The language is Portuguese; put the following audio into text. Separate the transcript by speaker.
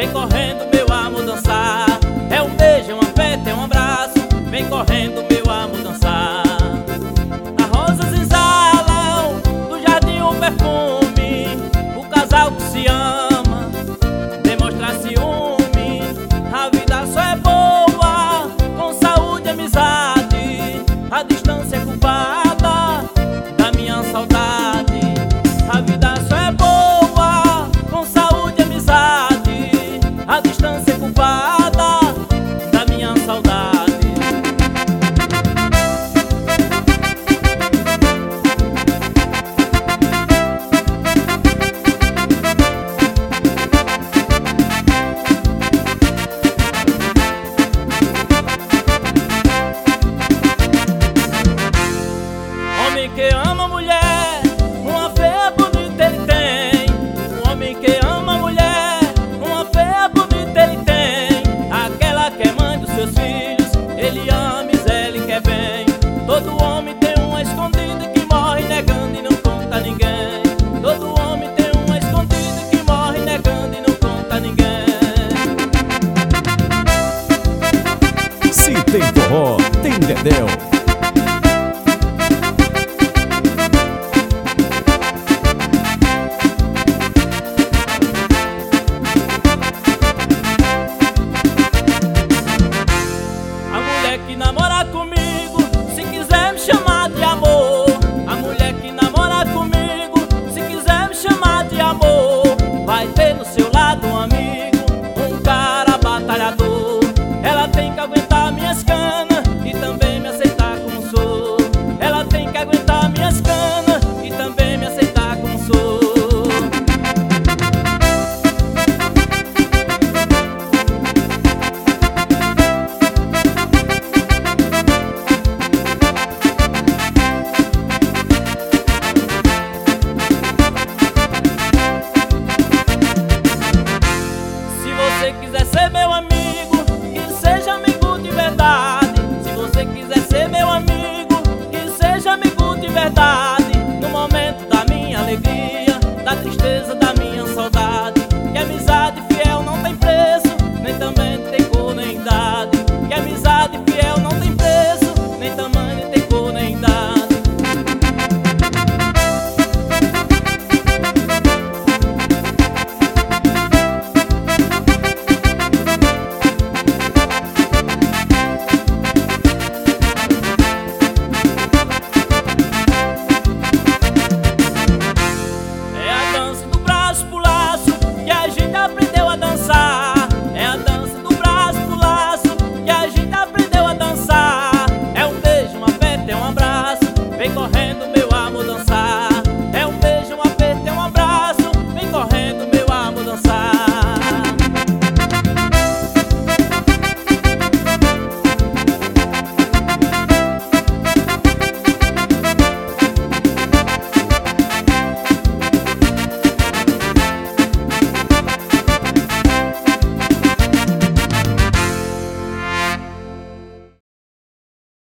Speaker 1: vem correndo meu amor dançar. É um beijo, é um afeto, é um abraço, vem correndo meu amor dançar. As rosas exalam do jardim o perfume, o casal que se ama demonstra ciúme. A vida só é boa com saúde e amizade, a distância é culpada da minha saudade. A vida só é boa com saúde e amizade, a distância é culpada da minha saudade. Homem que ama mulher, uma fé bonita ele tem. Um homem que ama mulher, uma fé bonita ele tem. Aquela que é mãe dos seus filhos, ele ama e ele quer bem. Todo homem tem uma escondida que morre negando e não conta a ninguém. Todo homem tem uma escondida que morre negando e não conta a ninguém.
Speaker 2: Se tem forró, tem Dedéu.
Speaker 1: A mulher que namora comigo, se quiser me chamar de amor. A mulher que namora comigo, se quiser me chamar de amor, vai ter no seu lado um amigo, um cara batalhador. Ela tem que aguentar minhas canas e também me aceitar como sou. Ela tem que aguentar minhas canas e também me aceitar como sou. Se você quiser ser meu amigo,